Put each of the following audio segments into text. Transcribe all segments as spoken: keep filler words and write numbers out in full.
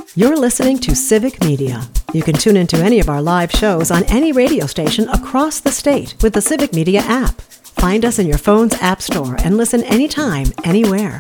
You're listening to Civic Media. You can tune into any of our live shows on any radio station across the state with the Civic Media app. Find us in your phone's app store and listen anytime, anywhere.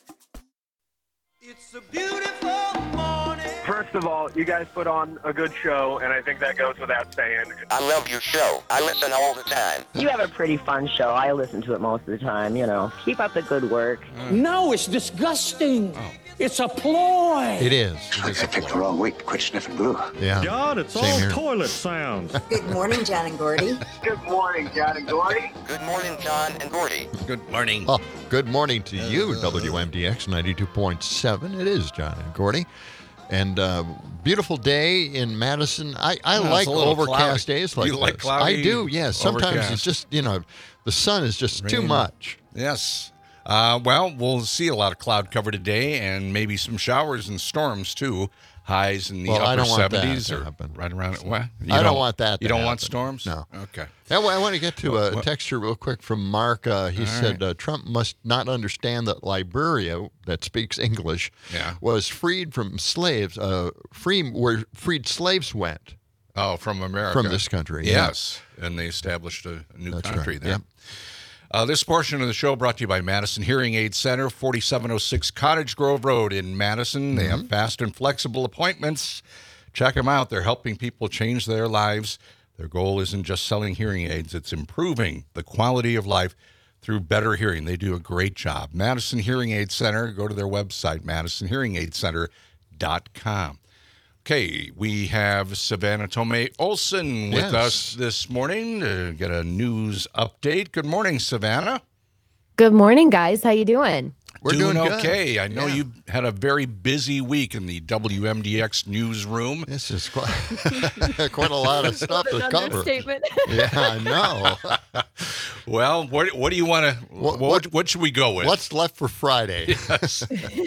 It's a beautiful morning. First of all, you guys put on a good show, and I think that goes without saying. I love your show. I listen all the time. You have a pretty fun show. I listen to it most of the time, you know. Keep up the good work. Mm. No, it's disgusting. Oh. It's a ploy. It is. It is I picked the wrong week to quit sniffing glue. Yeah. God, it's Same all here. toilet sounds. Good morning, John and Gordy. Good morning, John and Gordy. Good morning, John and Gordy. Good morning. Oh, good morning to you, W M D X ninety-two point seven. It is John and Gordy. And uh, beautiful day in Madison. I, I yeah, like overcast cloudy. days like you this. like cloudy, I do, yes. Sometimes overcast. it's just, you know, the sun is just Rain. too much. Yes. Uh, well, we'll see a lot of cloud cover today and maybe some showers and storms, too. Highs in the well, upper I don't want seventies that to or happen. right around it. What? You I don't, don't want that to You don't happen. want storms? No. Okay. Now, I want to get to What- a what- text here real quick from Mark. Uh, he All said right. uh, Trump must not understand that Liberia, that speaks English, Yeah. was freed from slaves, uh, free where freed slaves went Oh, from America. from this country. Yeah. Yes. And they established a, a new That's country right. there. Yep. Uh, this portion of the show brought to you by Madison Hearing Aid Center, forty-seven oh six Cottage Grove Road in Madison. They Mm-hmm. have fast and flexible appointments. Check them out. They're helping people change their lives. Their goal isn't just selling hearing aids, it's improving the quality of life through better hearing. They do a great job. Madison Hearing Aid Center, go to their website, madison hearing aid center dot com. Okay, we have Savannah Tomei Olson with Yes. us this morning to get a news update. Good morning, Savannah. Good morning, guys. How you doing? We're doing, doing good. okay. I know Yeah. you had a very busy week in the W M D X newsroom. This is quite, quite a lot of stuff to An cover. understatement. Yeah, I know. Well, what what do you want to? What, What- what what should we go with? What's left for Friday? Yes.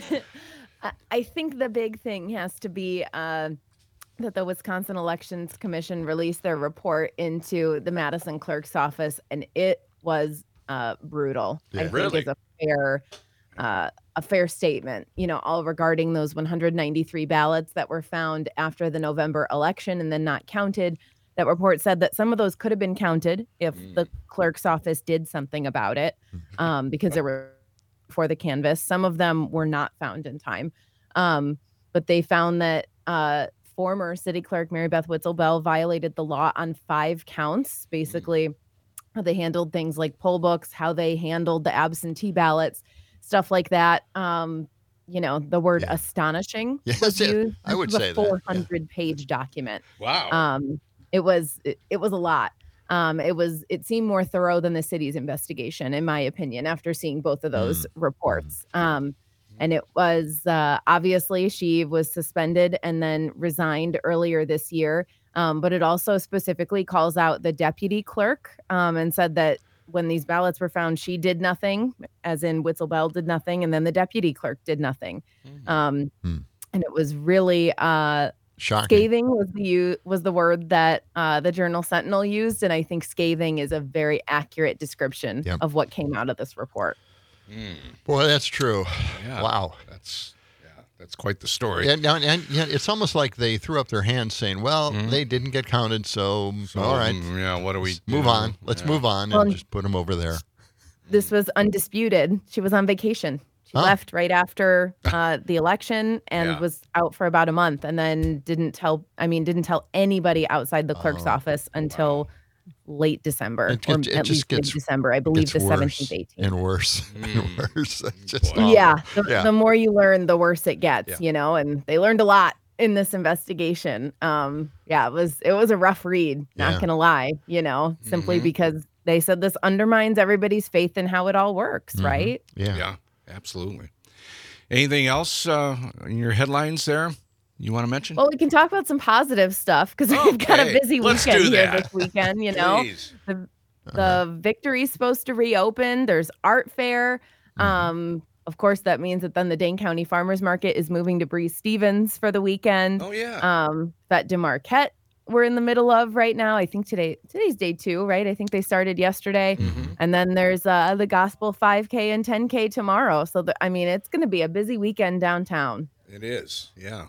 I- I think the big thing has to be uh, that the Wisconsin Elections Commission released their report into the Madison clerk's office, and it was uh, brutal. Yeah. I think Really? is a fair, uh, a fair statement. You know, all regarding those one hundred ninety-three ballots that were found after the November election and then not counted. That report said that some of those could have been counted if the clerk's office did something about it, um, because there were for the canvas. Some of them were not found in time. Um, but they found that uh, former city clerk Mary Beth Witzel-Bell violated the law on five counts. Basically, how they handled things like poll books, how they handled the absentee ballots, stuff like that. Um, you know, the word Yeah. astonishing Yes, was yeah, used. I would This was say a that, yeah. four hundred page document. Wow. Um, it was it, it was a lot. Um, it was it seemed more thorough than the city's investigation, in my opinion, after seeing both of those reports. Um, and it was uh, obviously she was suspended and then resigned earlier this year. Um, but it also specifically calls out the deputy clerk um, and said that when these ballots were found, she did nothing, as in Witzel-Bell did nothing, and then the deputy clerk did nothing. Um, Hmm. And it was really uh, Shocking. scathing was the u- was the word that uh, the Journal Sentinel used, and I think scathing is a very accurate description Yep. of what came out of this report. Mm, Boy, that's true. yeah. Wow. That's yeah. That's quite the story. And, and, and yeah, it's almost like they threw up their hands saying, well, Mhm. they didn't get counted, so, So, all right, mm, Yeah. What do we let's move do? on. Let's Yeah. move on Well, and just put them over there. This was undisputed. She was on vacation. She Oh. left right after uh, the election and Yeah. was out for about a month, and then didn't tell. I mean, didn't tell anybody outside the clerk's Oh, office until late December, It or gets- it at just least gets- mid-December. I believe It's the worse seventeenth, eighteenth. and worse and Mm. worse. It's just Boy. awful. Yeah, the, Yeah. the more you learn, the worse it gets, Yeah. you know, and they learned a lot in this investigation. Um, yeah, it was it was a rough read, not Yeah. gonna lie, you know, simply Mhm. because they said this undermines everybody's faith in how it all works, Mhm. right? Yeah. Yeah. Absolutely. Anything else uh, in your headlines there you want to mention? Well, we can talk about some positive stuff because we've got a Okay, busy let's weekend do here that. this weekend, you know. Please. The, the Victory's supposed to reopen. There's art fair. Mhm. Um, of course, that means that then the Dane County Farmers Market is moving to Breeze Stevens for the weekend. Oh yeah. Um, that DeMarquette we're in the middle of right now. I think today today's day two, right? I think they started yesterday. Mhm. And then there's uh, the Gospel five K and ten K tomorrow. So, the, I mean, it's going to be a busy weekend downtown. It is. Yeah.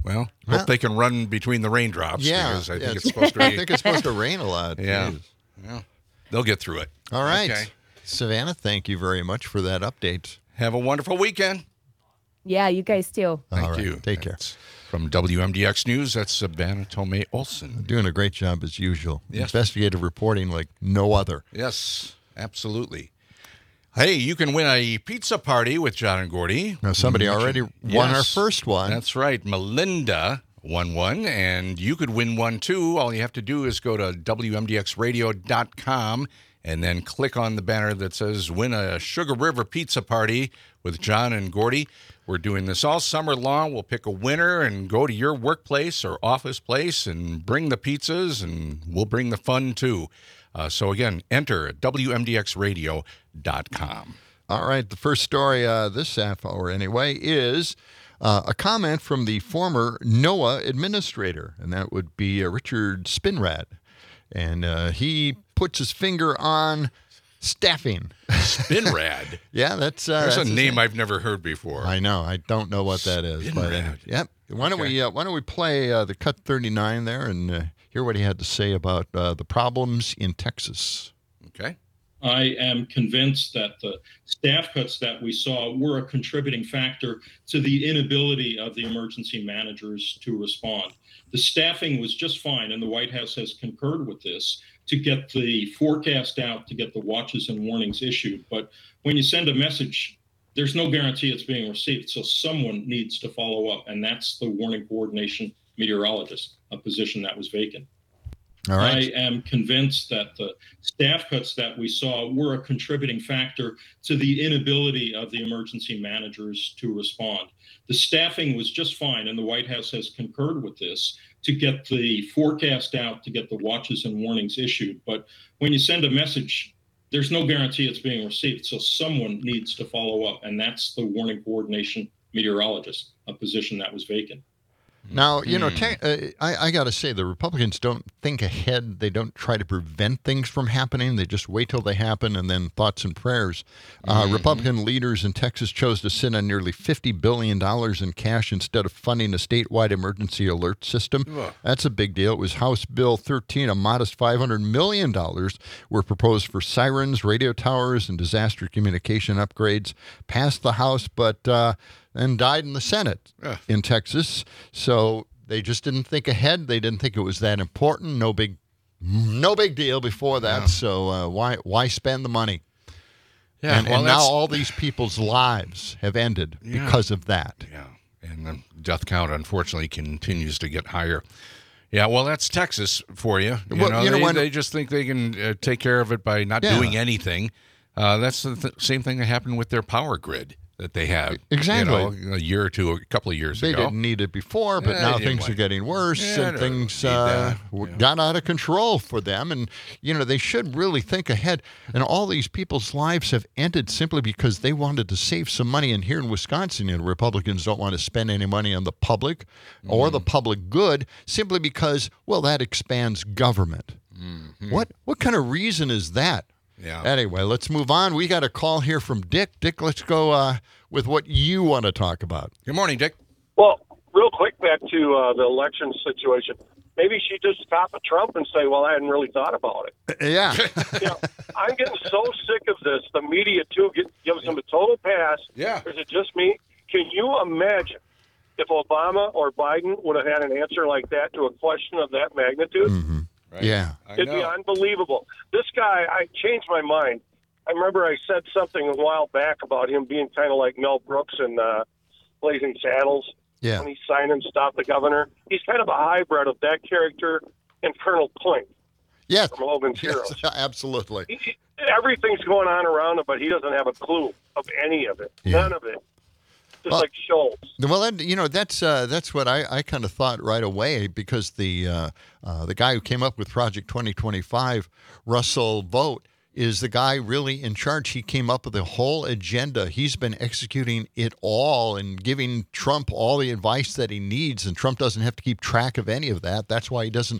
Well, Well- hope they can run between the raindrops. Yeah, because I yeah, think it's supposed to I be. think it's supposed to rain a lot. Yeah. Jeez. Yeah. They'll get through it. All right. Okay. Savannah, thank you very much for that update. Have a wonderful weekend. Yeah, you guys too. Thank All right, you. take care. That's from W M D X News, that's Savannah Tomei Olson. Doing a great job as usual. Yes. Investigative reporting like no other. Yes, absolutely. Hey, you can win a pizza party with John and Gordy. Now, somebody already won our Yes, first one. That's right. Melinda won one, and you could win one too. All you have to do is go to W M D X radio dot com and then click on the banner that says Win a Sugar River Pizza Party with John and Gordy. We're doing this all summer long. We'll pick a winner and go to your workplace or office place and bring the pizzas, and we'll bring the fun too. Uh, so again, enter at W M D X radio dot com. All right, the first story uh, this half hour anyway is uh, a comment from the former NOAA administrator, and that would be uh, Richard Spinrad. And uh, he puts his finger on staffing. Spinrad. Yeah, that's uh, There's that's a his name I've never heard before. I know. I don't know what that is. But, uh, Spinrad. yep. Why don't Okay. we uh, Why don't we play uh, the cut thirty-nine there and uh, hear what he had to say about uh, the problems in Texas. Okay. I am convinced that the staff cuts that we saw were a contributing factor to the inability of the emergency managers to respond. The staffing was just fine, and the White House has concurred with this, to get the forecast out, to get the watches and warnings issued. But when you send a message, there's no guarantee it's being received. So someone needs to follow up, and that's the warning coordination meteorologist, a position that was vacant. All right. I am convinced that the staff cuts that we saw were a contributing factor to the inability of the emergency managers to respond. The staffing was just fine, and the White House has concurred with this, to get the forecast out, to get the watches and warnings issued. But when you send a message, there's no guarantee it's being received. So someone needs to follow up, and that's the warning coordination meteorologist, a position that was vacant. Now, you know, te- uh, I, I got to say, the Republicans don't think ahead. They don't try to prevent things from happening. They just wait till they happen and then thoughts and prayers. Uh, Mm-hmm. Republican leaders in Texas chose to sit on nearly fifty billion dollars in cash instead of funding a statewide emergency alert system. Ugh. That's a big deal. It was House Bill thirteen, a modest five hundred million dollars were proposed for sirens, radio towers, and disaster communication upgrades. Passed the House, but... Uh, and died in the Senate Ugh. in Texas. So they just didn't think ahead. They didn't think it was that important. No big, no big deal before that. Yeah. So uh, why why spend the money? Yeah, and well, and now that's- all these people's lives have ended Yeah. because of that. Yeah, and the death count, unfortunately, continues to get higher. Yeah, well, that's Texas for you. You Well, know, you know, they, when- they just think they can uh, take care of it by not Yeah. doing anything. Uh, that's the th- same thing that happened with their power grid that they had. Exactly. You know, a year or two, a couple of years They ago. didn't need it before, but Yeah, now they didn't things like are it. getting worse, Yeah, and they don't things need uh, that. w- Yeah. got out of control for them. And, you know, they should really think ahead. And all these people's lives have ended simply because they wanted to save some money. And here in Wisconsin, you know, Republicans don't want to spend any money on the public or Mm. the public good simply because, well, that expands government. Mm-hmm. What what kind of reason is that? Yeah. Anyway, let's move on. We got a call here from Dick. Dick, let's go uh, with what you want to talk about. Good morning, Dick. Well, real quick back to uh, the election situation. Maybe she just stop at Trump and say, well, I hadn't really thought about it. Yeah. You know, I'm getting so sick of this. The media, too, get, gives them a total pass. Yeah. Or is it just me? Can you imagine if Obama or Biden would have had an answer like that to a question of that magnitude? Mm-hmm. Right. Yeah. I It'd be know. unbelievable. This guy, I changed my mind. I remember I said something a while back about him being kind of like Mel Brooks in uh, Blazing Saddles. Yeah. When he signed and stopped the governor. He's kind of a hybrid of that character and Colonel Klink Yes. from Logan's Heroes. Yes, absolutely. He, he- everything's going on around him, but he doesn't have a clue of any of it. Yeah. None of it. Just Well- like Schultz. Well, that, you know, that's uh, that's what I, I kind of thought right away because the uh, uh, the guy who came up with Project twenty twenty-five, Russell Vogt, is the guy really in charge. He came up with the whole agenda. He's been executing it all and giving Trump all the advice that he needs, and Trump doesn't have to keep track of any of that. That's why he doesn't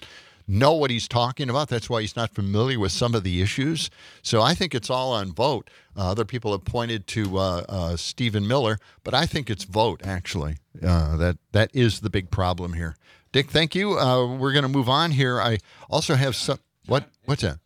know what he's talking about. That's why he's not familiar with some of the issues. So I think it's all on vote. Uh, other people have pointed to uh, uh, Stephen Miller, but I think it's vote, actually. Uh, that that is the big problem here. Dick, thank you. Uh, we're going to move on here. I also have some. What? What's that?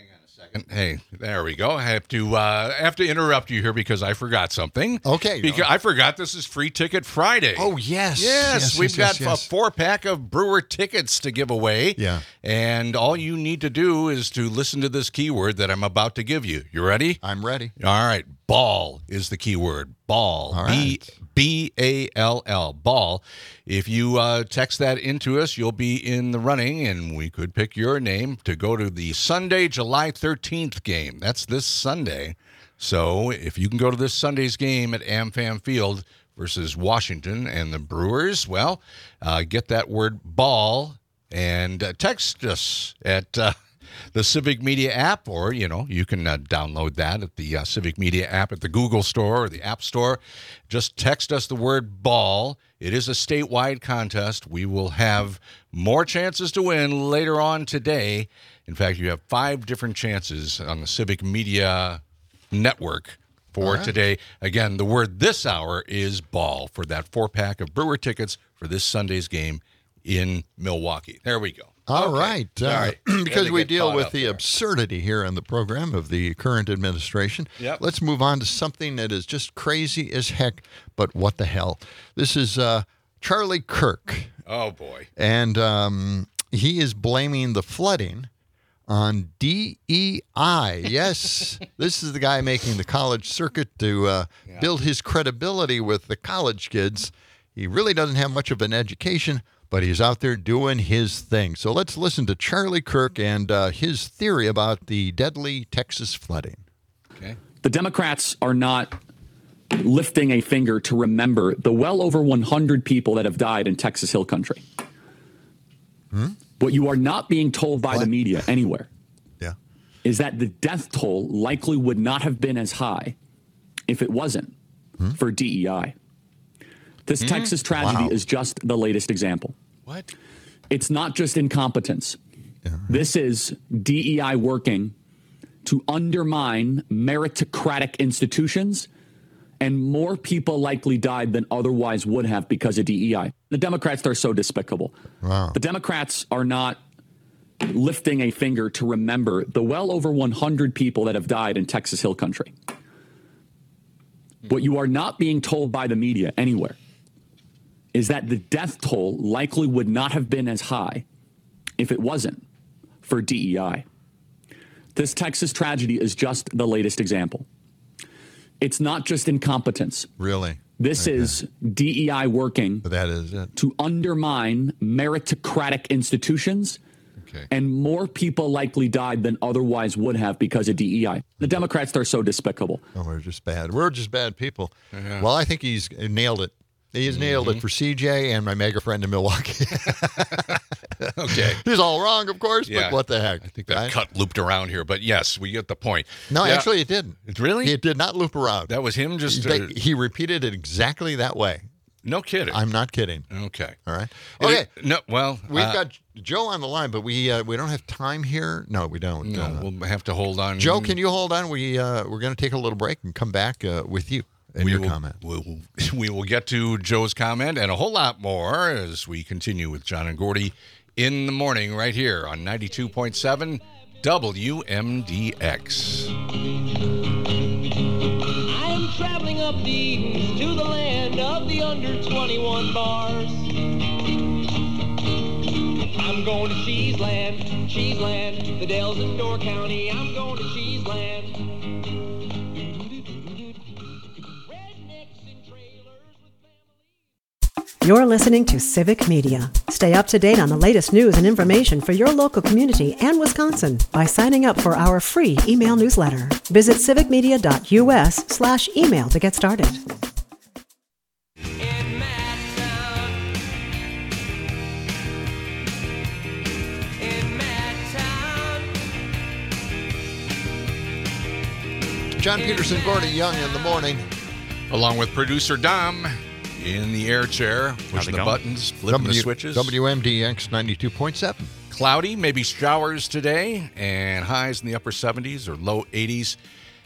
Hey, there we go. I have to uh, have to interrupt you here because I forgot something. Okay. Because I forgot this is Free Ticket Friday. Oh, yes. Yes, Yes, we've yes, got yes, yes. a four-pack of Brewer tickets to give away. Yeah. And all you need to do is to listen to this keyword that I'm about to give you. You ready? I'm ready. All right. Ball is the keyword. Ball. All B right. B A L L. Ball. If you uh, text that into us, you'll be in the running, and we could pick your name to go to the Sunday, July thirteenth game. That's this Sunday. So if you can go to this Sunday's game at AmFam Field versus Washington and the Brewers, well, uh, get that word ball and uh, text us at uh, the Civic Media app, or, you know, you can uh, download that at the uh, Civic Media app at the Google Store or the App Store. Just text us the word ball. It is a statewide contest. We will have more chances to win later on today. In fact, you have five different chances on the Civic Media network for right. today. Again, the word this hour is ball for that four-pack of Brewer tickets for this Sunday's game in Milwaukee. There we go. All Okay. right. Uh, All right. because Gotta we get deal caught with up the there. absurdity here in the program of the current administration, Yep. let's move on to something that is just crazy as heck, but what the hell? This is uh, Charlie Kirk, Oh, boy. and um, he is blaming the flooding on D E I. Yes, this is the guy making the college circuit to uh, Yeah. build his credibility with the college kids. He really doesn't have much of an education, but he's out there doing his thing. So let's listen to Charlie Kirk and uh, his theory about the deadly Texas flooding. Okay. The Democrats are not lifting a finger to remember the well over one hundred people that have died in Texas Hill Country. Hmm? What you are not being told by What? the media anywhere Yeah. is that the death toll likely would not have been as high if it wasn't Hmm? for D E I. This Texas tragedy Wow. is just the latest example. What? It's not just incompetence. Yeah. This is D E I working to undermine meritocratic institutions, and more people likely died than otherwise would have because of D E I. The Democrats are so despicable. Wow. The Democrats are not lifting a finger to remember the well over one hundred people that have died in Texas Hill Country. What you are not being told by the media anywhere is that the death toll likely would not have been as high if it wasn't for D E I. This Texas tragedy is just the latest example. It's not just incompetence. Really? This Okay. is D E I working But that is it. to undermine meritocratic institutions, Okay. and more people likely died than otherwise would have because of D E I. The Democrats are so despicable. Oh, we're just bad. We're just bad people. Yeah. Well, I think he's nailed it. He's nailed it for C J and my mega friend in Milwaukee. Okay. He's all wrong, of course, Yeah. but what the heck? I think that Right? cut looped around here, but yes, we get the point. No, Yeah. actually, it didn't. It really? It did not loop around. That was him just... They- Uh, he repeated it exactly that way. no kidding. I'm not kidding. okay. All right. It- Okay. no, well... We've uh, got Joe on the line, but we uh, we don't have time here. No, we don't. No, Uh, we'll have to hold on. Joe, can you hold on? We uh, we're going to take a little break and come back uh, with you and we your will, comment. We will, we will get to Joe's comment and a whole lot more as we continue with John and Gordy in the morning right here on ninety-two point seven W M D X. I'm traveling up the east to the land of the under twenty-one bars. I'm going to Cheeseland, Cheeseland, the Dells in Door County. I'm going to Cheeseland. Rednecks and trailers with families. You're listening to Civic Media. Stay up to date on the latest news and information for your local community and Wisconsin by signing up for our free email newsletter. Visit civicmedia.us slash email to get started. In Madtown. In Madtown. John Peterson, Gordy Young in the morning. Along with producer Dom, in the air chair, pushing the going? buttons, flipping W- the switches. W M D X ninety-two point seven. Cloudy, maybe showers today, and highs in the upper seventies or low eighties.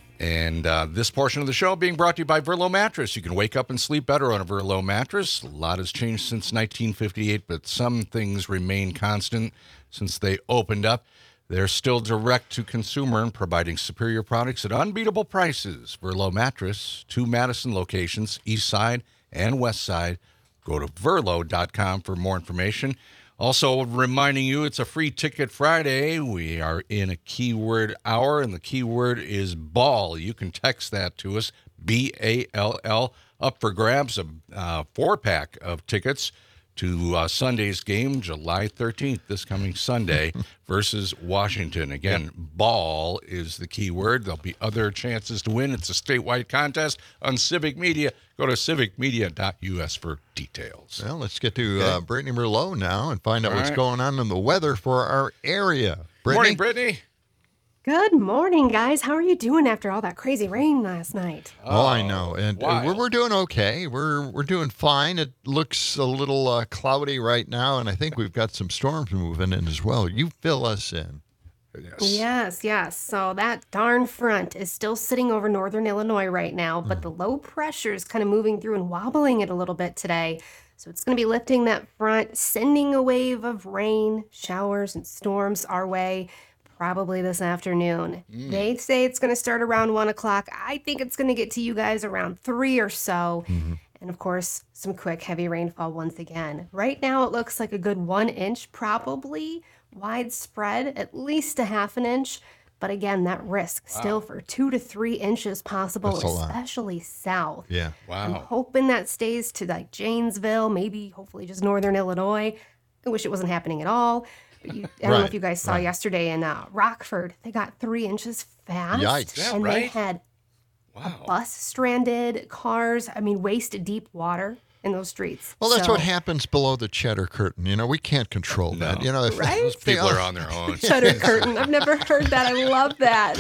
And uh, this portion of the show being brought to you by Verlo Mattress. You can wake up and sleep better on a Verlo mattress. A lot has changed since nineteen fifty-eight, but some things remain constant since they opened up. They're still direct to consumer and providing superior products at unbeatable prices. Verlo Mattress, two Madison locations, east side and west side. Go to verlo dot com for more information. Also reminding you, it's a free ticket Friday. We are in a keyword hour, and the keyword is ball. You can text that to us, B A L L, up for grabs, a uh, four-pack of tickets to uh, Sunday's game, July thirteenth, this coming Sunday, versus Washington. Again, yep. Ball is the key word. There'll be other chances to win. It's a statewide contest on Civic Media. Go to civic media dot U S for details. Well, let's get to uh, Brittany Merlot now and find out All what's right. going on in the weather for our area. Brittany? Morning, Brittany. Good morning, guys. How are you doing after all that crazy rain last night? Oh, I know, and uh, wild. we're, we're doing okay. We're we're doing fine. It looks a little uh, cloudy right now, and I think we've got some storms moving in as well. You fill us in. Yes. Yes, yes. So that darn front is still sitting over northern Illinois right now, but the low pressure is kind of moving through and wobbling it a little bit today. So it's going to be lifting that front, sending a wave of rain, showers, and storms our way. Probably this afternoon. Mm. They say it's going to start around one o'clock. I think it's going to get to you guys around three or so. Mm-hmm. And of course, some quick heavy rainfall once again. Right now, it looks like a good one inch, probably widespread, at least a half an inch. But again, that risk wow. still for two to three inches possible, especially south. Yeah. Wow. I'm hoping that stays to like Janesville, maybe hopefully just northern Illinois. I wish it wasn't happening at all. But you, I don't right, know if you guys saw right. yesterday in uh, Rockford, they got three inches fast. Yikes. Yeah, and right? they had wow. a bus stranded, cars, I mean, waist deep water in those streets. Well, that's so, what happens below the cheddar curtain. You know, we can't control no. that. You know, if right? Those people are on their own. Cheddar curtain. I've never heard that. I love that.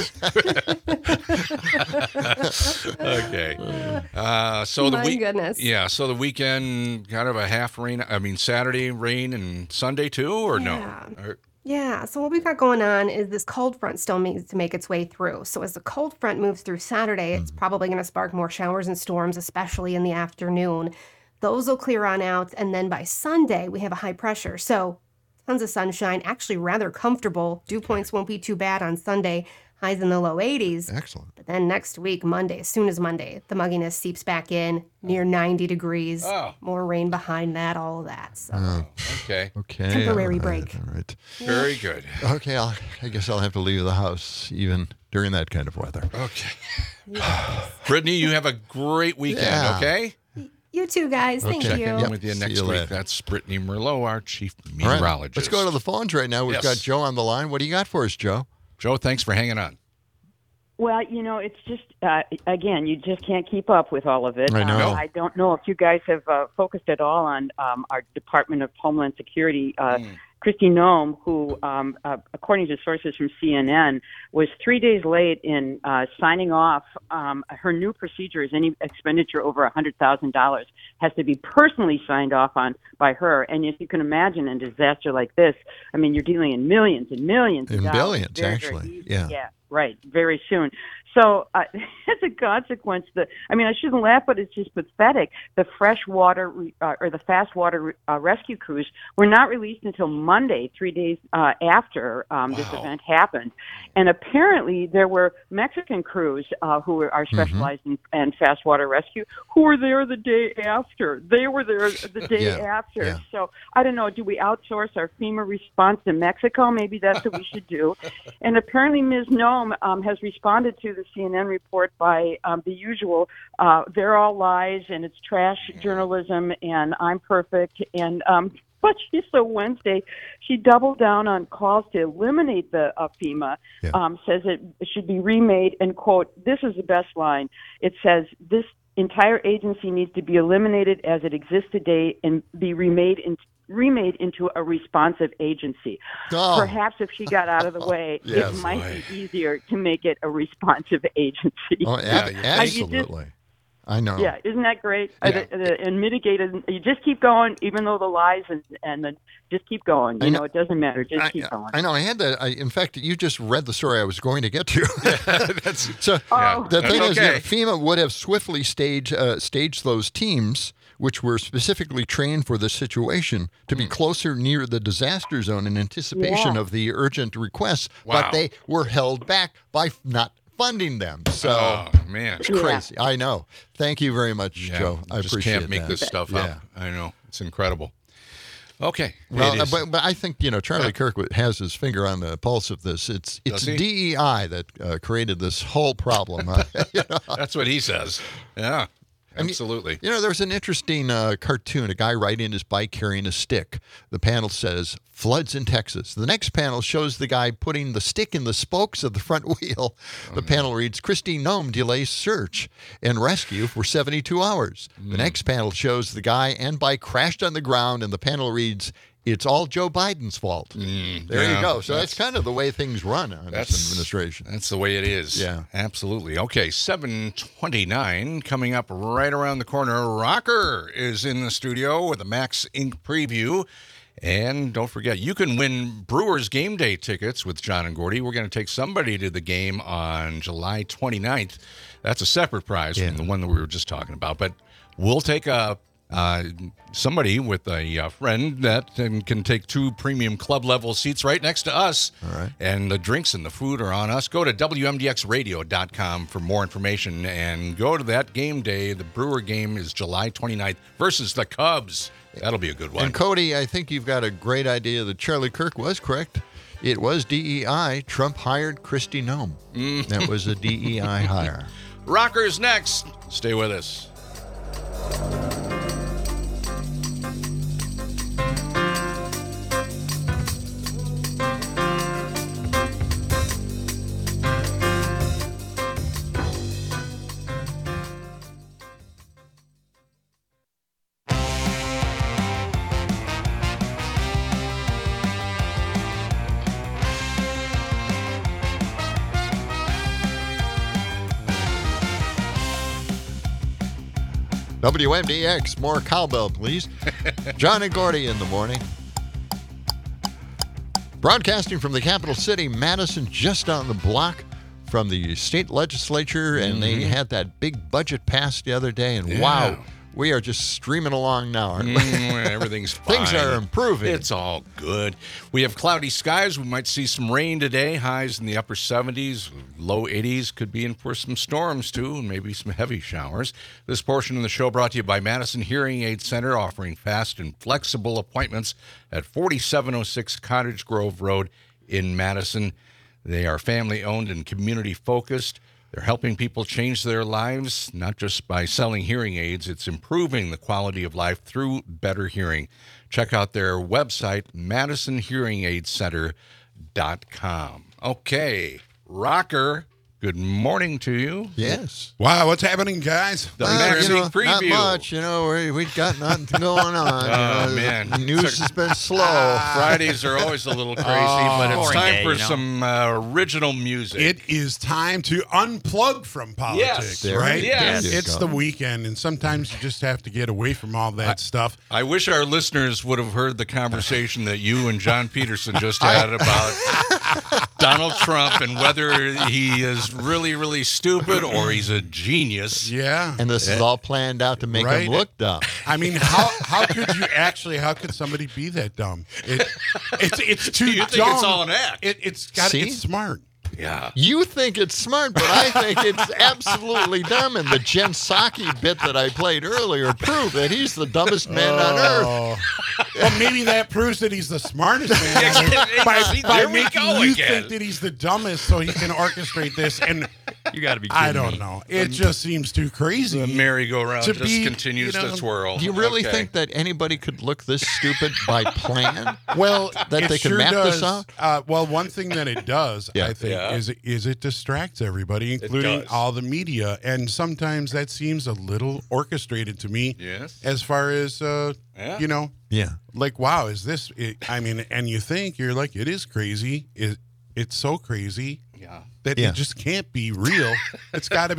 Okay. Uh, so My the week, goodness. Yeah. So the weekend, kind of a half rain. I mean, Saturday rain and Sunday too, or Yeah. no? Or, Yeah, so what we've got going on is this cold front still needs to make its way through. So as the cold front moves through Saturday, it's probably going to spark more showers and storms, especially in the afternoon. Those will clear on out, and then by Sunday, we have a high pressure. So tons of sunshine, actually rather comfortable. Dew points won't be too bad on Sunday, highs in the low eighties. Excellent. But then next week, Monday, as soon as Monday, the mugginess seeps back in, near ninety degrees. Oh. More rain behind that, all of that. So Oh, okay. okay. Temporary all right, break. All right. Very good. Okay, I'll, I guess I'll have to leave the house even during that kind of weather. Okay. Brittany, you have a great weekend, Yeah. okay? you too, guys. Thank Okay. you. Check in with you See next you week. later. That's Brittany Merlot, our chief All right, meteorologist. let's go to the phones right now. We've Yes. got Joe on the line. What do you got for us, Joe? Joe, thanks for hanging on. Well, you know, it's just, uh, again, you just can't keep up with all of it. I know. Um, I don't know if you guys have uh, focused at all on um, our Department of Homeland Security. Uh, Mm. Kristi Noem, who, um, uh, according to sources from C N N, was three days late in uh, signing off. Um, her new procedure is any expenditure over one hundred thousand dollars has to be personally signed off on by her. And if you can imagine a disaster like this, I mean, you're dealing in millions and millions In of dollars. billions, very, actually. Very easy. Yeah. Yeah, right. Very soon. So uh, as a consequence, the I mean, I shouldn't laugh, but it's just pathetic. The freshwater uh, or the fast water uh, rescue crews were not released until Monday, three days uh, after um, Wow. this event happened. And apparently there were Mexican crews uh, who are specialized in, in fast water rescue who were there the day after. They were there the day Yeah, after. yeah. So I don't know, do we outsource our FEMA response to Mexico? Maybe that's what we should do. And apparently Miz Noem um, has responded to the C N N report by um, the usual, uh, they're all lies and it's trash journalism and I'm perfect. And um, but she, so Wednesday, she doubled down on calls to eliminate the uh, FEMA, Yeah. um, says it should be remade, and quote, this is the best line. It says, this entire agency needs to be eliminated as it exists today and be remade in, remade into a responsive agency. Oh. Perhaps if she got out of the way, Yes. it might Boy. be easier to make it a responsive agency. Oh, ab- Yeah, you- absolutely. I know. Yeah, isn't that great? Yeah. Uh, the- the- and mitigated. You just keep going, even though the lies and and the, just keep going. You I know, know. it doesn't matter. Just I, keep going. I know. I had that. I, in fact, you just read the story I was going to get to. That's so. Oh. The That's thing is, you know, okay. FEMA would have swiftly staged uh, staged those teams, which were specifically trained for this situation, to be closer near the disaster zone in anticipation Yeah. of the urgent requests, Wow. but they were held back by f- not funding them. So Oh, man. it's crazy. I know. Thank you very much, Yeah, Joe. I just appreciate can't make that. this stuff yeah. up. I know. It's incredible. Okay. Well, it uh, is. but, but I think, you know, Charlie Yeah. Kirk has his finger on the pulse of this. It's it's Does he? D E I that uh, created this whole problem. Uh, you know? That's what he says. Yeah, And y- absolutely. You know, there was an interesting uh, cartoon, a guy riding his bike carrying a stick. The panel says, floods in Texas. The next panel shows the guy putting the stick in the spokes of the front wheel. The panel reads, Christy Nome delays search and rescue for seventy-two hours. The next panel shows the guy and bike crashed on the ground, and the panel reads, it's all Joe Biden's fault. there yeah, you go. So that's- that's, kind of the way things run on That's- this administration. That's the way it is. Yeah. Absolutely. Okay, seven twenty-nine coming up right around the corner. Rocker is in the studio with a Max Incorporated preview. And don't forget, you can win Brewers game day tickets with John and Gordy. We're going to take somebody to the game on July twenty-ninth. That's a separate prize Yeah. from the one that we were just talking about. But we'll take a uh, somebody with a uh, friend that can, can take two premium club level seats right next to us. All right. And the drinks and the food are on us. Go to W M D X radio dot com for more information and go to that game day. The Brewer game is July twenty-ninth versus the Cubs. That'll be a good one. And Cody, I think you've got a great idea that Charlie Kirk was correct. It was D E I. Trump hired Christy Nome. That was a D E I hire. Rockers next. Stay with us. W M D X, more cowbell, please. John and Gordy in the morning. Broadcasting from the capital city, Madison, just down the block from the state legislature, and they had that big budget passed the other day, and Yeah. wow, we are just streaming along now, aren't we? Mm, everything's fine. Things are improving. It's all good. We have cloudy skies. We might see some rain today. Highs in the upper seventies, low eighties. Could be in for some storms, too, and maybe some heavy showers. This portion of the show brought to you by Madison Hearing Aid Center, offering fast and flexible appointments at forty-seven oh six Cottage Grove Road in Madison. They are family-owned and community-focused. They're helping people change their lives, not just by selling hearing aids. It's improving the quality of life through better hearing. Check out their website, madison hearing aid center dot com. Okay, Rocker, good morning to you. Yes. Wow, what's happening, guys? The Well, Max you know, Inc. not preview. much, you know. We we got nothing going on. you Oh, know, man. the news has been slow. Fridays are always a little crazy, but it's Boring time day, for you know. some uh, original music. It is time to unplug from politics, Yes. right? Yes. There you It's go. the weekend, and sometimes you just have to get away from all that stuff. I wish our listeners would have heard the conversation that you and John Peterson just had about Donald Trump and whether he is really, really stupid or he's a genius. Yeah. And this is all planned out to make Right. him look dumb. I mean, how how could you actually? How could somebody be that dumb? It, it's it's too You dumb. think it's all an act? It, it's got See? it's smart. Yeah. You think it's smart, but I think it's absolutely dumb. And the Jen Psaki bit that I played earlier proved that he's the dumbest man on earth. Oh. Well, maybe that proves that he's the smartest man on earth by, See, by there we making go you again. think that he's the dumbest, so he can orchestrate this. And You got to be kidding I don't me. know. It just seems too crazy. The merry-go-round To just be, continues you know, to twirl. Do you really Okay. think that anybody could look this stupid by plan? Well, That it they can sure map does. this out? Uh, well, one thing that it does, Yeah. I think, Yeah. is is it distracts everybody, including does. all the media, and sometimes that seems a little orchestrated to me. Yes. As far as uh, Yeah. you know, Yeah. like, wow, is this? It, I mean, and you think you're like, it is crazy. It it's so crazy Yeah. that Yeah. it just can't be real. It's got to be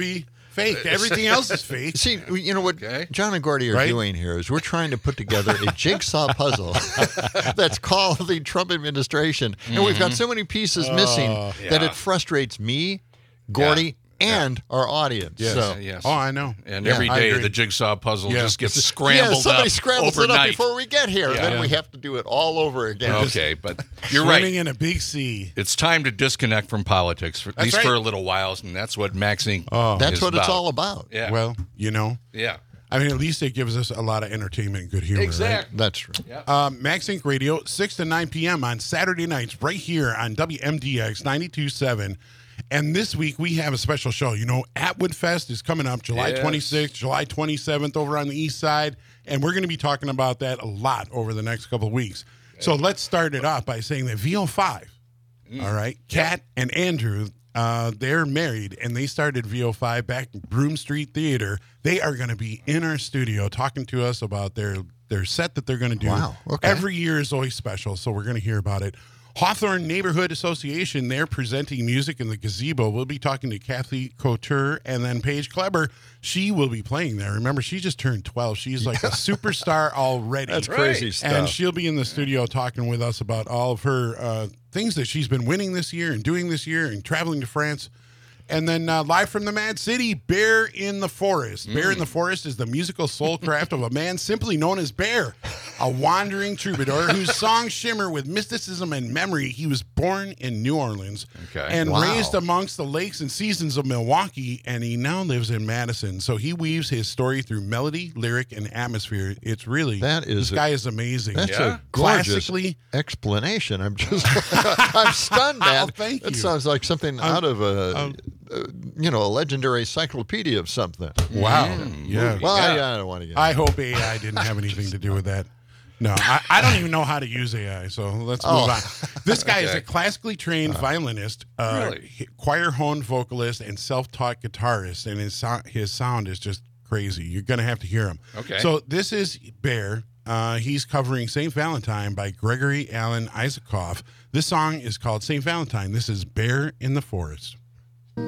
Fake. Everything else is fake. See, you know what Okay. John and Gordy are Right? doing here is we're trying to put together a jigsaw puzzle that's called the Trump administration. And we've got so many pieces missing Oh. that Yeah. it frustrates me, Gordy, and our audience. Yes. So, Yes. Oh, I know. And Yeah, every I day agree. the jigsaw puzzle Yeah. just gets yeah, scrambled somebody up scrambles it up overnight. before we get here. Yeah. Then we have to do it all over again. Okay, but you're Swimming right. in a big sea. It's time to disconnect from politics, for, at That's least right. for a little while, and that's what Maxing Oh. That's is what it's about. all about. Yeah. Well, you know, yeah. I mean, at least it gives us a lot of entertainment and good humor. Exactly. That's true. Yeah. Right? Um, Max Inc Radio, six to nine p.m. on Saturday nights, right here on W M D X ninety-two point seven. And this week we have a special show. You know, Atwood Fest is coming up July Yes. twenty-sixth, July twenty-seventh over on the east side. And we're going to be talking about that a lot over the next couple of weeks. So let's start it off by saying that V O five, Mm. all right, Kat and Andrew, uh, they're married and they started V O five back in Broome Street Theater. They are going to be in our studio talking to us about their, their set that they're going to do. Wow, okay. Every year is always special, so we're going to hear about it. Hawthorne Neighborhood Association, they're presenting music in the gazebo. We'll be talking to Kathy Couture, and then Paige Kleber. She will be playing there. Remember, she just turned twelve. She's like a superstar already. That's crazy Right. stuff. And she'll be in the studio talking with us about all of her uh, things that she's been winning this year and doing this year and traveling to France. And then uh, live from the Mad City, Bear in the Forest. Bear in the Forest is the musical soul craft of a man simply known as Bear, a wandering troubadour whose songs shimmer with mysticism and memory. He was born in New Orleans Okay. and Wow. raised amongst the lakes and seasons of Milwaukee, and he now lives in Madison. So he weaves his story through melody, lyric, and atmosphere. It's really, That is this a- guy is amazing. That's Yeah. a gorgeous Classically- explanation. I'm just, I'm stunned, man. Oh, thank That you. sounds like something out of a, um, uh, you know, a legendary encyclopedia of something. Wow. Yeah. Well, Yeah. I, I don't want to get. I hope A I didn't have anything to do with that. No, I, I don't even know how to use A I, so let's move Oh. on. This guy is Okay. a classically trained violinist, uh, Really? h- choir-honed vocalist, and self-taught guitarist, and his, so- his sound is just crazy. You're going to have to hear him. Okay. So this is Bear. Uh, he's covering Saint Valentine by Gregory Alan Isaacoff. This song is called Saint Valentine. This is Bear in the Forest. I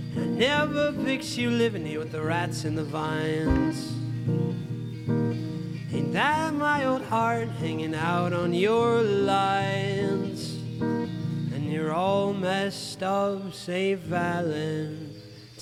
never picture you living here with the rats and the vines. Ain't that my old heart hanging out on your lines? And you're all messed up, Saint Valentine.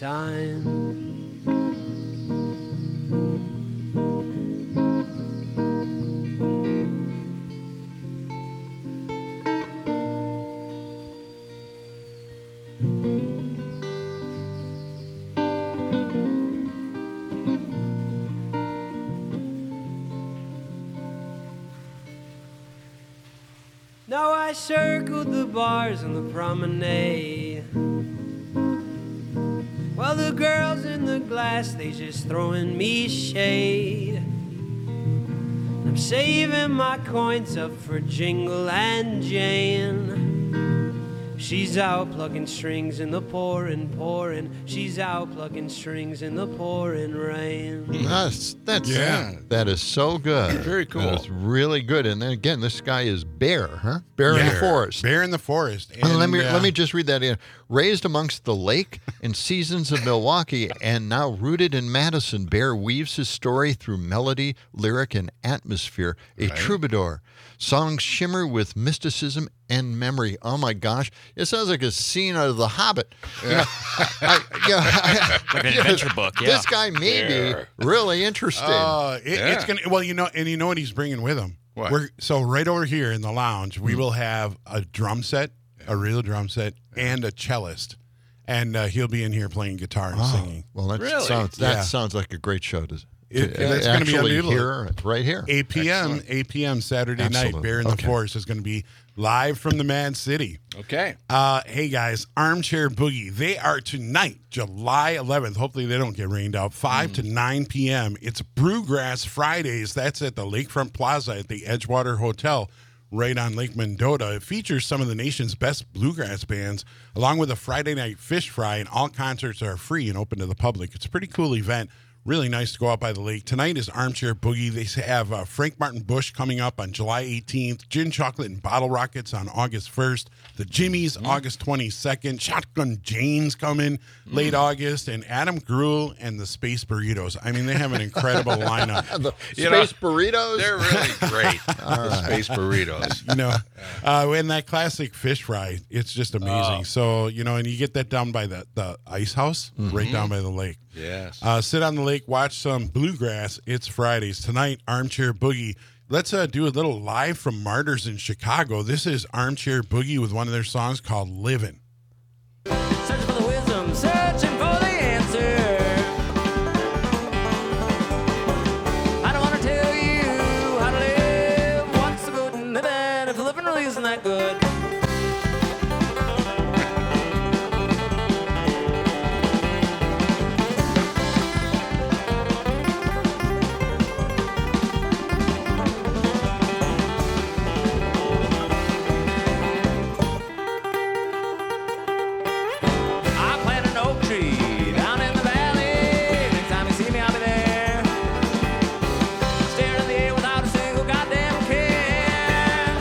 Now I circled the bars on the promenade. While the girls in the glass, they just throwing me shade. I'm saving my coins up for Jingle and Jane. She's out plugging strings in the pouring, pouring. She's out plugging strings in the pouring rain. That's that's Yeah. that is so good. Very cool. That's really good. And then again, this guy is Bear, huh? Bear in the Bear. forest. Bear in the Forest. Oh, let And, me uh, let me just read that in. Raised amongst the lake and seasons of Milwaukee, and now rooted in Madison, Bear weaves his story through melody, lyric, and atmosphere. A Right. troubadour. Songs shimmer with mysticism and memory. Oh my gosh, it sounds like a scene out of The Hobbit. You know, I, you know, I- Like an you know, adventure book, yeah. This guy may Bear. be really interesting. Uh, it, Yeah. It's gonna. Well, you know, and you know what he's bringing with him. What? We're so right over here in the lounge, we Hmm. will have a drum set, a real drum set, and a cellist, and uh, he'll be in here playing guitar and Oh, singing. well, that Really? sounds that Yeah. sounds like a great show to. It- to, uh, it's gonna be actually unbelievable. here, right here. eight p.m. Excellent. eight p.m. Saturday night. Absolutely. Bear in the Okay. Forest is going to be live from the Mad City. Okay. Uh, hey guys, Armchair Boogie. They are tonight, July eleventh. Hopefully they don't get rained out. five to nine p.m. It's Brewgrass Fridays. That's at the Lakefront Plaza at the Edgewater Hotel, right on Lake Mendota. It features some of the nation's best bluegrass bands, along with a Friday night fish fry, and all concerts are free and open to the public. It's a pretty cool event. Really nice to go out by the lake. Tonight is Armchair Boogie. They have uh, Frank Martin Bush coming up on July eighteenth. Gin Chocolate and Bottle Rockets on August first. The Jimmies, mm. August twenty-second. Shotgun Jane's coming mm. late August. And Adam Gruel and the Space Burritos. I mean, they have an incredible lineup. the You Space know, Burritos? They're really great. All the right. Space Burritos. You know, uh, and that classic fish fry, it's just amazing. Oh. So, you know, and you get that down by the, the ice house, Mm-hmm. right down by the lake. Yes. Uh, sit on the lake, watch some bluegrass. It's Fridays. Tonight, Armchair Boogie. Let's uh, do a little live from Martyrs in Chicago. This is Armchair Boogie with one of their songs called Livin'. Searching for the wisdom, searching for the answer. I don't want to tell you how to live. What's the good in living if living really isn't that good? I plant an oak tree down in the valley. Next time you see me, I'll be there. Staring in the air without a single goddamn care.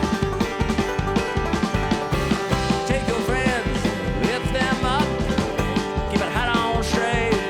Take your friends, lift them up, keep it hot on straight.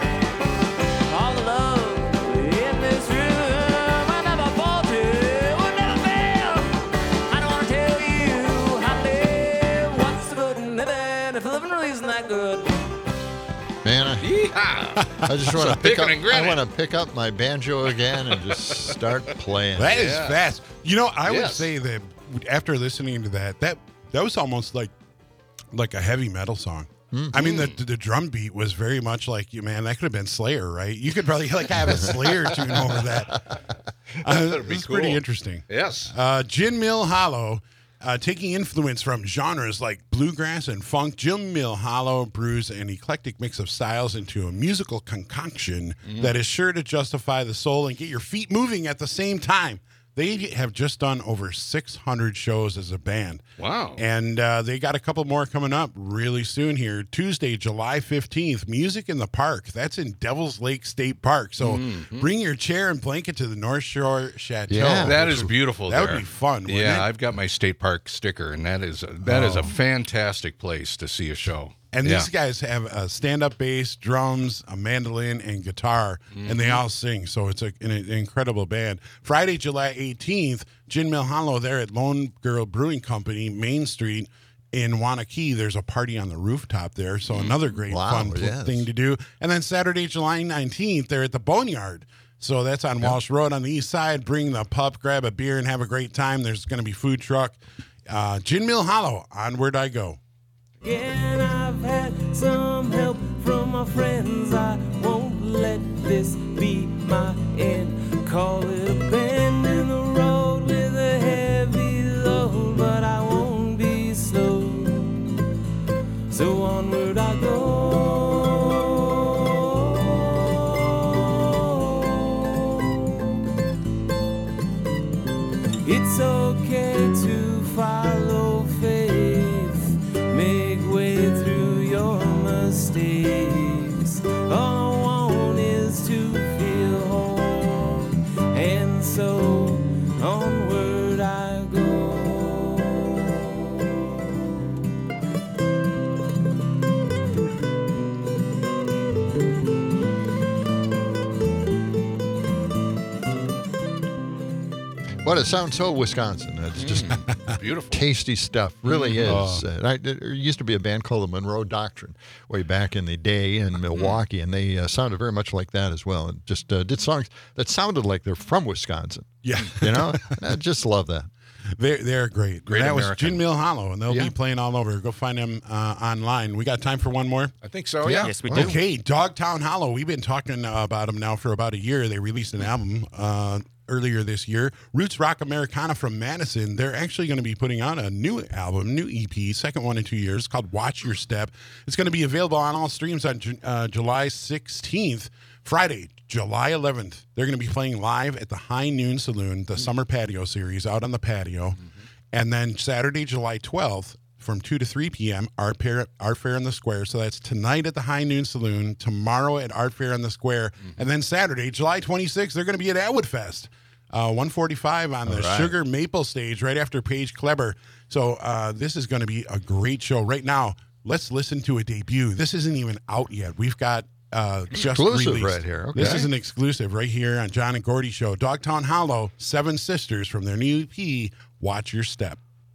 All the love in this room, I never falter, will never fail. I don't want to tell you how to live. What's the good in living if living really isn't that good? Man, I, Yeehaw. I just want to Some pick up. picking and I grinning. want to pick up my banjo again and just start playing. That is Yeah. fast. You know, I would Yes. say that after listening to that, that that was almost like like a heavy metal song. Mm-hmm. I mean, the the drum beat was very much like, you man, that could have been Slayer, right? You could probably like have a Slayer tune over that. Uh, That'd be it's pretty cool. interesting. Yes. Uh, Gin Mill Hollow, uh, taking influence from genres like bluegrass and funk, Gin Mill Hollow brews an eclectic mix of styles into a musical concoction Mm-hmm. that is sure to justify the soul and get your feet moving at the same time. They have just done over six hundred shows as a band. Wow. And uh, they got a couple more coming up really soon here. Tuesday, July fifteenth, Music in the Park. That's in Devil's Lake State Park. So Mm-hmm. bring your chair and blanket to the North Shore Chateau. Yeah. That is beautiful. That there. would be fun, wouldn't Yeah, it? I've got my state park sticker, and that is that is Oh. a fantastic place to see a show. And yeah. these guys have a stand-up bass, drums, a mandolin, and guitar, and Mm-hmm. they all sing. So it's a, an, an incredible band. Friday, July eighteenth, Gin Mill Hollow there at Lone Girl Brewing Company, Main Street in Wanakee. There's a party on the rooftop there, so another great Wow, fun pl- yes. thing to do. And then Saturday, July nineteenth, they're at the Boneyard. So that's on Walsh Road on the east side. Bring the pup, grab a beer, and have a great time. There's going to be food truck. Uh, Gin Mill Hollow, onward I go. Again, I've had some help from my friends. I won't let this be my end. Call it a bend in the road with a heavy load, but I won't be slow. So onward I go. It's okay to follow faith, make way through your mistakes. All I want is to feel home, and so onward I go. But it sounds so Wisconsin. It's just beautiful, tasty stuff. Really Mm. is. Uh, I, there used to be a band called the Monroe Doctrine way back in the day in Milwaukee, and they uh, sounded very much like that as well. And just uh, did songs that sounded like they're from Wisconsin. Yeah, you know, I just love that. They're they're great. Great that was American. Gin Mill Hollow, and they'll Yeah. be playing all over. Go find them uh, online. We got time for one more. I think so. Yeah. Yes, we do. Okay, Dogtown Hollow. We've been talking uh, about them now for about a year. They released an album uh, earlier this year. Roots Rock Americana from Madison. They're actually going to be putting out a new album, new E P, second one in two years, called Watch Your Step. It's going to be available on all streams on Ju- uh, July sixteenth. Friday, July eleventh. They're going to be playing live at the High Noon Saloon, the Summer Patio Series, out on the patio. And then Saturday, July twelfth, from two to three p.m., Art Fair, Art Fair in the Square. So that's tonight at the High Noon Saloon, tomorrow at Art Fair in the Square, mm-hmm. and then Saturday, July twenty-sixth, they're going to be at Atwood Fest, uh, one forty-five on the right. Sugar Maple stage right after Paige Kleber. So uh, this is going to be a great show. Right now, let's listen to a debut. This isn't even out yet. We've got uh, just exclusive released. right here. Okay. This is an exclusive right here on John and Gordy Show. Dogtown Hollow, Seven Sisters from their new E P, Watch Your Step.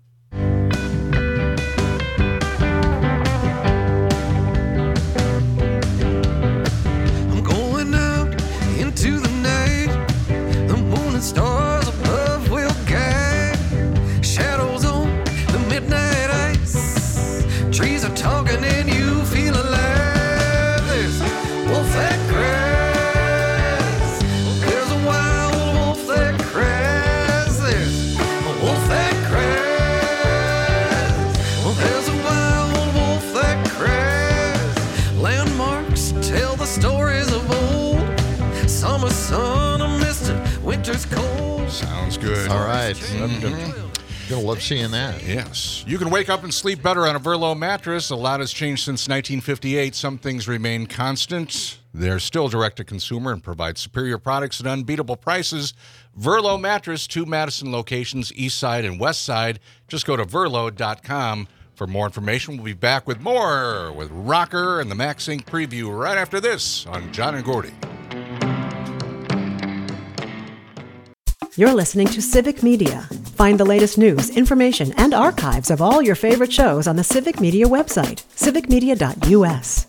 To the night, the moon and stars above will guide. Shadows on the midnight ice. Trees are talking and you feel alive. There's a wolf that cries. There's a wild wolf that cries. There's a wolf that cries. Well, there's a wild wolf that cries. Landmarks tell the stories of old. Summer sun, a mist, winter's cold. Sounds good. All right. Mm-hmm. Gonna love seeing that. Yes. You can wake up and sleep better on a Verlo mattress. A lot has changed since nineteen fifty-eight. Some things remain constant. They're still direct-to-consumer and provide superior products at unbeatable prices. Verlo mattress, two Madison locations, east side and west side. Just go to verlo dot com for more information. We'll be back with more with Rocker and the MaxInc preview right after this on John and Gordy. You're listening to Civic Media. Find the latest news, information, and archives of all your favorite shows on the Civic Media website, civic media dot u s.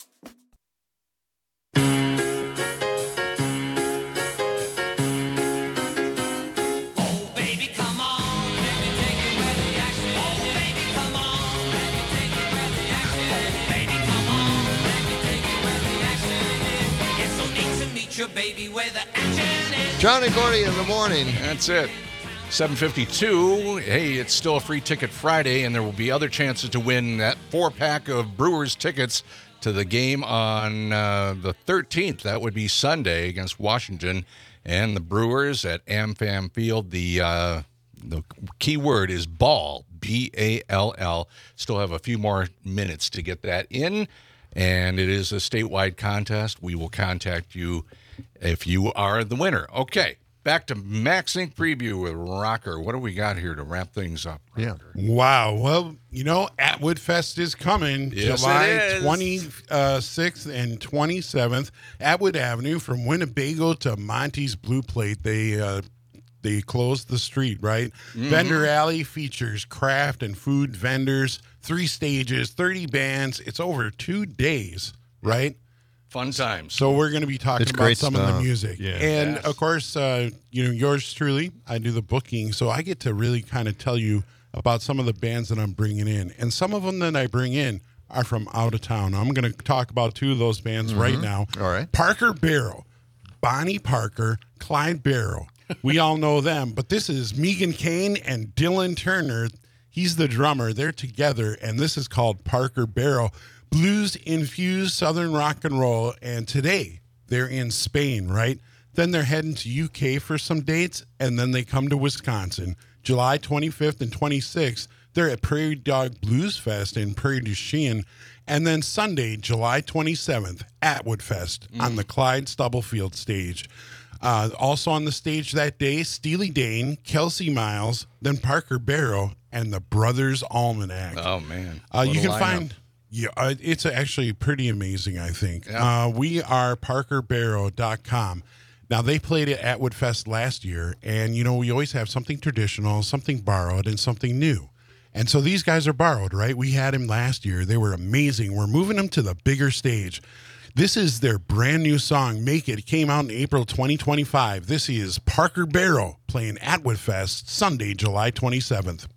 John and Gordy in the morning. That's it. seven fifty-two. Hey, it's still a free ticket Friday, and there will be other chances to win that four-pack of Brewers tickets to the game on uh, the thirteenth. That would be Sunday against Washington and the Brewers at AmFam Field. The uh, the key word is ball, B A L L. Still have a few more minutes to get that in, and it is a statewide contest. We will contact you if you are the winner. Okay, back to MaxInc preview with Rocker. What do we got here to wrap things up, Rocker? Yeah. Wow. Well, you know, Atwood Fest is coming Yes, July it is. twenty-sixth and twenty-seventh. Atwood Avenue from Winnebago to Monty's Blue Plate. They uh, they closed the street, right? Mhm. Vendor Alley features craft and food vendors, three stages, thirty bands. It's over two days, right? Fun times. So we're going to be talking It's about great some of the stuff. music. Yeah. And, Yes. of course, uh, you know, yours truly, I do the booking, so I get to really kind of tell you about some of the bands that I'm bringing in. And some of them that I bring in are from out of town. I'm going to talk about two of those bands Mm-hmm. right now. All right. Parker Barrow, Bonnie Parker, Clyde Barrow. We all know them, but this is Megan Kane and Dylan Turner. He's the drummer. They're together, and this is called Parker Barrow. Blues-infused Southern rock and roll, and today they're in Spain, right? Then they're heading to U K for some dates, and then they come to Wisconsin. July twenty-fifth and twenty-sixth, they're at Prairie Dog Blues Fest in Prairie du Chien, and then Sunday, July twenty-seventh, Atwood Fest Mm. on the Clyde Stubblefield stage. Uh, also on the stage that day, Steely Dan, Kelsey Miles, then Parker Barrow, and the Brothers Almanac. Oh, man. Uh, What you a can lineup. find, yeah, uh, it's actually pretty amazing, I think. Yeah. Uh, we are parker barrow dot com. Now, they played at Atwood Fest last year, and, you know, we always have something traditional, something borrowed, and something new. And so these guys are borrowed, right? We had him last year. They were amazing. We're moving them to the bigger stage. This is their brand new song, Make It. It came out in April twenty twenty-five. This is Parker Barrow playing Atwood Fest Sunday, July twenty-seventh.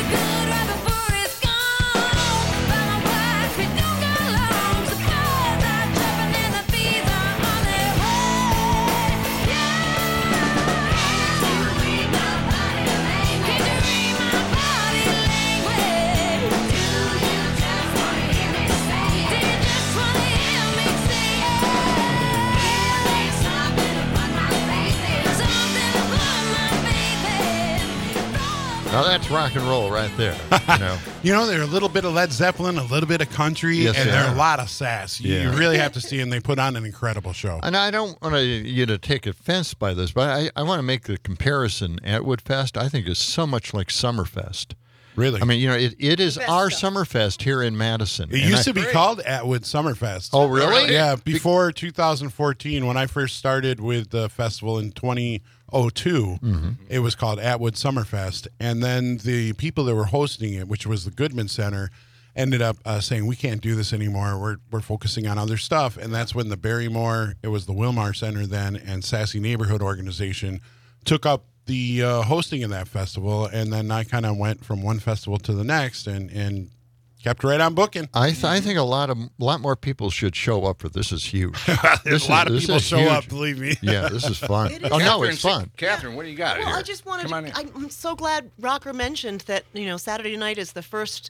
It's all good right before it's gone. But my wife, we don't got long, so cause Now that's rock and roll right there. You know, you know they're a little bit of Led Zeppelin, a little bit of country, Yes, and they they're are. a lot of sass. You, Yeah. you really have to see them. They put on an incredible show. and I don't want you to take offense by this, but I, I want to make the comparison. Atwood Fest, I think, is so much like Summerfest. Really? I mean, you know, it, it is our Summerfest here in Madison. It And used I- to be called Atwood Summerfest. Oh, really? Yeah, before two thousand fourteen, when I first started with the festival in twenty oh two, Mm-hmm. it was called Atwood Summerfest. And then the people that were hosting it, which was the Goodman Center, ended up uh, saying, we can't do this anymore. We're we're focusing on other stuff. And that's when the Barrymore, it was the Wilmar Center then, and Sassy Neighborhood Organization took up the uh, hosting of that festival. And then I kind of went from one festival to the next and, and kept right on booking. I, th- I think a lot of lot more people should show up for this. Is huge. This a lot is- of this people is show huge. up, believe me. Yeah, this is fun. It is. Oh no, Catherine, it's fun. Catherine, what do you got Well, here? I just wanted Come on to, in. I'm so glad Rocker mentioned that, you know, Saturday night is the first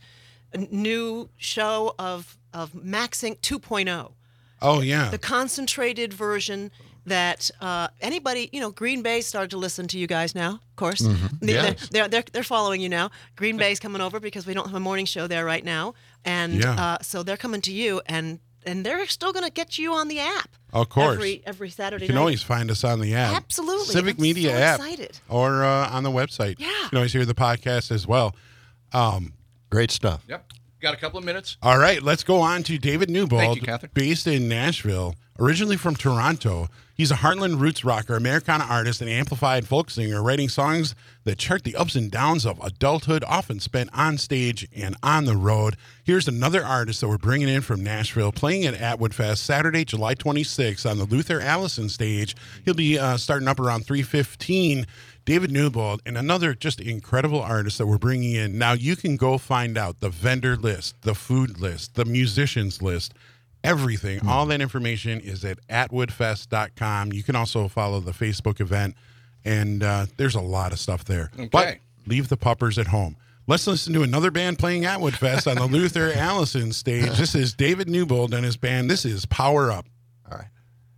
new show of, of MaxInc two point oh. Oh, yeah. The concentrated version that uh, anybody, you know, Green Bay started to listen to you guys now, of course. Mhm. They- Yes. They're, they're, they're following you now. Green Bay's coming over because we don't have a morning show there right now. And Yeah. uh, so they're coming to you, and, and they're still going to get you on the app. Of course. Every, every Saturday You can night. always find us on the app. Absolutely. Civic I'm Media so app. excited. Or uh, on the website. Yeah. You can always hear the podcast as well. Um, Great stuff. Yep. Got a couple of minutes. all right, let's go on to David Newbold, Thank you, Catherine. based in Nashville, originally from Toronto. He's a Heartland roots rocker, Americana artist, and amplified folk singer, writing songs that chart the ups and downs of adulthood, often spent on stage and on the road. Here's another artist that we're bringing in from Nashville, playing at Atwood Fest Saturday, July twenty-sixth on the Luther Allison stage. He'll be uh, starting up around three fifteen. David Newbold, and another just incredible artist that we're bringing in. Now, you can go find out the vendor list, the food list, the musicians list, everything. Hmm. All that information is at atwood fest dot com. You can also follow the Facebook event, and uh, there's a lot of stuff there. Okay. But leave the puppers at home. Let's listen to another band playing Atwood Fest on the Luther Allison stage. This is David Newbold and his band. This is Power Up. All right.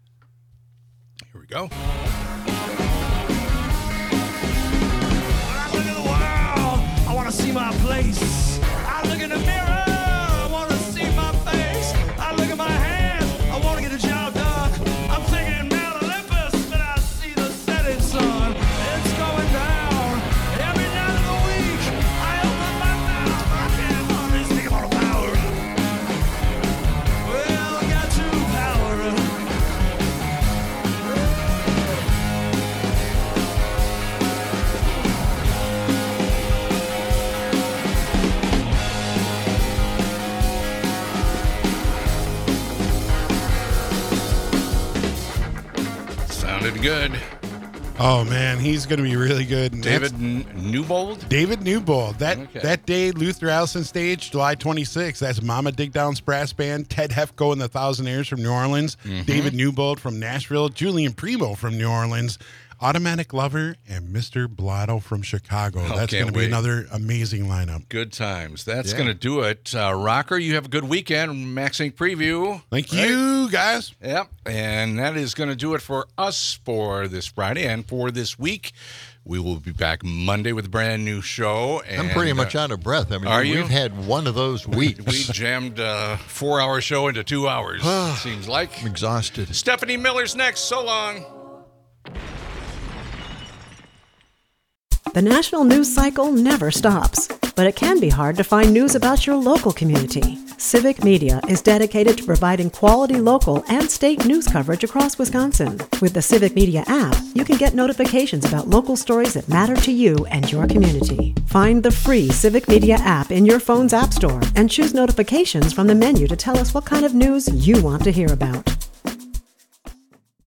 Here we go. I want to see my place. I look in the mirror. I want to see my face. I look at my hands. I want to get the job done. I'm thinking Mount Olympus, but I see the setting sun. It's going down every night of the week. I open my mouth. I can't hardly speak about a power. Well, I got to power up. Sounded good. Oh, man, he's going to be really good. And David that's- N- Newbold? David Newbold. That Okay. that day, Luther Allison stage, July twenty-sixth. That's Mama Dig Down's brass band, Ted Hefko and the Thousandaires from New Orleans, Mhm. David Newbold from Nashville, Julian Primo from New Orleans, Automatic Lover, and Mister Blotto from Chicago. Oh, That's can't going to be wait. another amazing lineup. Good times. That's Yeah. going to do it. Uh, Rocker, you have a good weekend. MaxInc preview. Thank Right? you, guys. Yep. And that is going to do it for us for this Friday and for this week. We will be back Monday with a brand new show. And, I'm pretty much out of breath. I mean, are we've you? had one of those weeks. We jammed a four-hour show into two hours, seems like. I'm exhausted. Stephanie Miller's next. So long. The national news cycle never stops, but it can be hard to find news about your local community. Civic Media is dedicated to providing quality local and state news coverage across Wisconsin. With the Civic Media app, you can get notifications about local stories that matter to you and your community. Find the free Civic Media app in your phone's app store and choose notifications from the menu to tell us what kind of news you want to hear about.